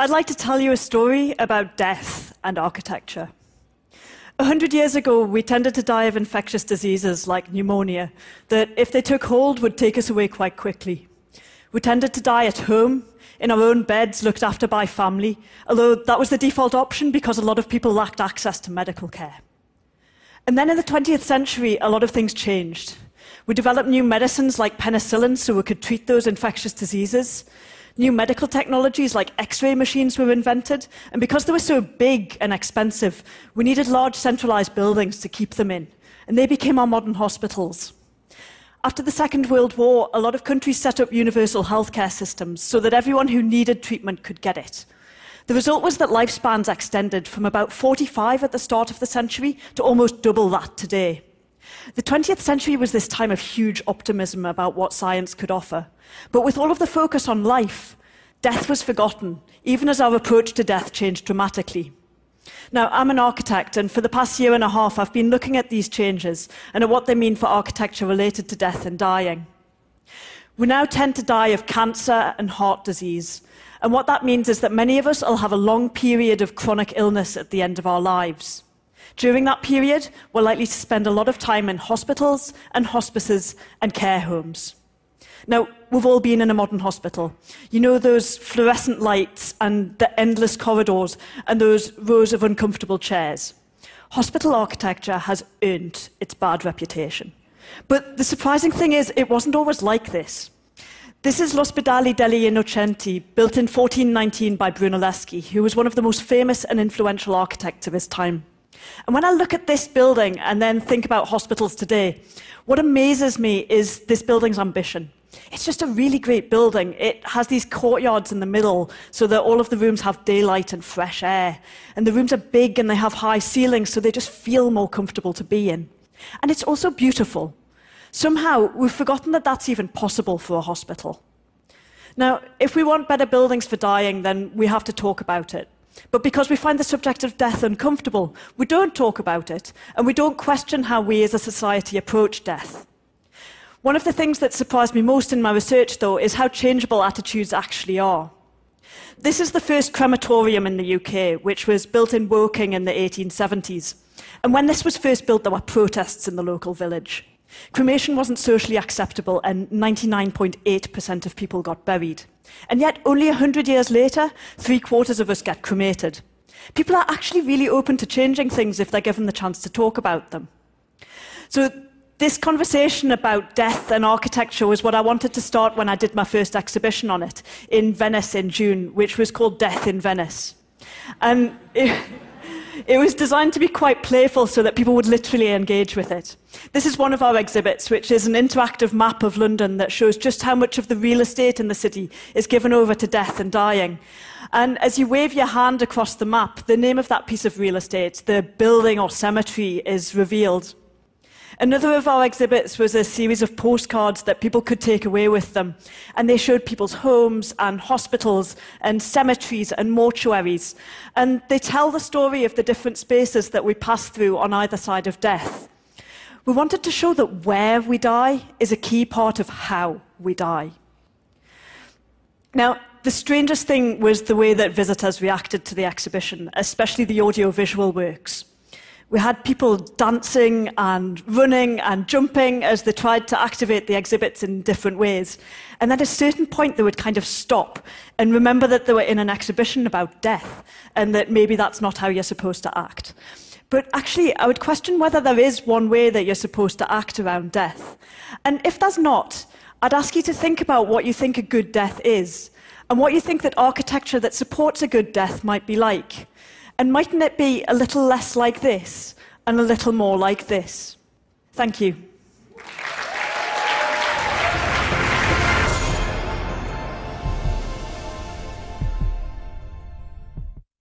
I'd like to tell you a story about death and architecture. 100 years ago, we tended to die of infectious diseases like pneumonia that, if they took hold, would take us away quite quickly. We tended to die at home, in our own beds, looked after by family, although that was the default option because a lot of people lacked access to medical care. And then in the 20th century, a lot of things changed. We developed new medicines like penicillin so we could treat those infectious diseases. New medical technologies like X-ray machines were invented, and because they were so big and expensive, we needed large centralized buildings to keep them in, and they became our modern hospitals. After the Second World War, a lot of countries set up universal healthcare systems so that everyone who needed treatment could get it. The result was that lifespans extended from about 45 at the start of the century to almost double that today. The 20th century was this time of huge optimism about what science could offer. But with all of the focus on life, death was forgotten, even as our approach to death changed dramatically. Now, I'm an architect, and for the past year and a half, I've been looking at these changes and at what they mean for architecture related to death and dying. We now tend to die of cancer and heart disease, and what that means is that many of us will have a long period of chronic illness at the end of our lives. During that period, we're likely to spend a lot of time in hospitals and hospices and care homes. Now, we've all been in a modern hospital. You know those fluorescent lights and the endless corridors and those rows of uncomfortable chairs. Hospital architecture has earned its bad reputation. But the surprising thing is, it wasn't always like this. This is L'Ospedale degli Innocenti, built in 1419 by Brunelleschi, who was one of the most famous and influential architects of his time. And when I look at this building and then think about hospitals today, what amazes me is this building's ambition. It's just a really great building. It has these courtyards in the middle so that all of the rooms have daylight and fresh air. And the rooms are big and they have high ceilings, so they just feel more comfortable to be in. And it's also beautiful. Somehow, we've forgotten that that's even possible for a hospital. Now, if we want better buildings for dying, then we have to talk about it. But because we find the subject of death uncomfortable, we don't talk about it, and we don't question how we as a society approach death. One of the things that surprised me most in my research, though, is how changeable attitudes actually are. This is the first crematorium in the UK, which was built in Woking in the 1870s. And when this was first built, there were protests in the local village. Cremation wasn't socially acceptable, and 99.8% of people got buried. And yet, only 100 years later, 3/4 of us get cremated. People are actually really open to changing things if they're given the chance to talk about them. So this conversation about death and architecture was what I wanted to start when I did my first exhibition on it in Venice in June, which was called Death in Venice. And it was designed to be quite playful so that people would literally engage with it. This is one of our exhibits, which is an interactive map of London that shows just how much of the real estate in the city is given over to death and dying. And as you wave your hand across the map, the name of that piece of real estate, the building or cemetery, is revealed. Another of our exhibits was a series of postcards that people could take away with them. And they showed people's homes and hospitals and cemeteries and mortuaries. And they tell the story of the different spaces that we pass through on either side of death. We wanted to show that where we die is a key part of how we die. Now, the strangest thing was the way that visitors reacted to the exhibition, especially the audio-visual works. We had people dancing and running and jumping as they tried to activate the exhibits in different ways. And at a certain point, they would kind of stop and remember that they were in an exhibition about death and that maybe that's not how you're supposed to act. But actually, I would question whether there is one way that you're supposed to act around death. And if there's not, I'd ask you to think about what you think a good death is and what you think that architecture that supports a good death might be like. And mightn't it be a little less like this and a little more like this? Thank you.